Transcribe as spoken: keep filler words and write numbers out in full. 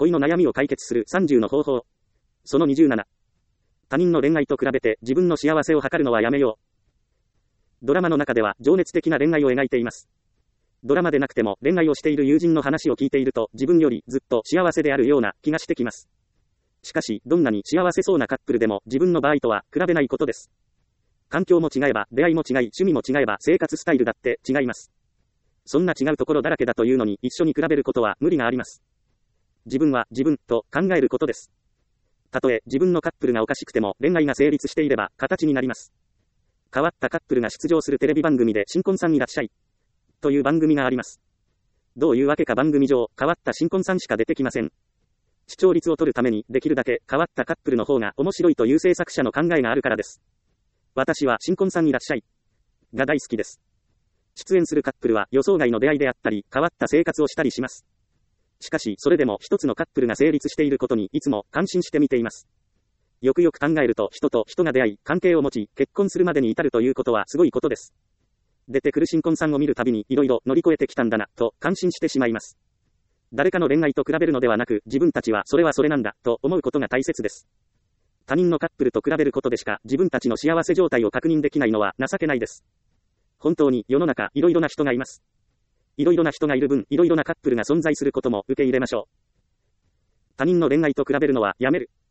恋の悩みを解決するさんじゅうの方法。そのにじゅうなな。他人の恋愛と比べて自分の幸せを図るのはやめよう。ドラマの中では情熱的な恋愛を描いています。ドラマでなくても恋愛をしている友人の話を聞いていると自分よりずっと幸せであるような気がしてきます。しかし、どんなに幸せそうなカップルでも自分の場合とは比べないことです。環境も違えば、出会いも違い、趣味も違えば、生活スタイルだって違います。そんな違うところだらけだというのに一緒に比べることは無理があります。自分は自分と考えることです。たとえ自分のカップルがおかしくても恋愛が成立していれば形になります。変わったカップルが出場するテレビ番組で新婚さんいらっしゃいという番組があります。どういうわけか番組上、変わった新婚さんしか出てきません。視聴率を取るためにできるだけ変わったカップルの方が面白いという制作者の考えがあるからです。私は新婚さんいらっしゃいが大好きです。出演するカップルは予想外の出会いであったり、変わった生活をしたりします。しかし、それでも一つのカップルが成立していることにいつも感心して見ています。よくよく考えると、人と人が出会い、関係を持ち、結婚するまでに至るということはすごいことです。出てくる新婚さんを見るたびにいろいろ乗り越えてきたんだな、と感心してしまいます。誰かの恋愛と比べるのではなく、自分たちはそれはそれなんだ、と思うことが大切です。他人のカップルと比べることでしか自分たちの幸せ状態を確認できないのは情けないです。本当に世の中いろいろな人がいます。いろいろな人がいる分、いろいろなカップルが存在することも受け入れましょう。他人の恋愛と比べるのはやめる。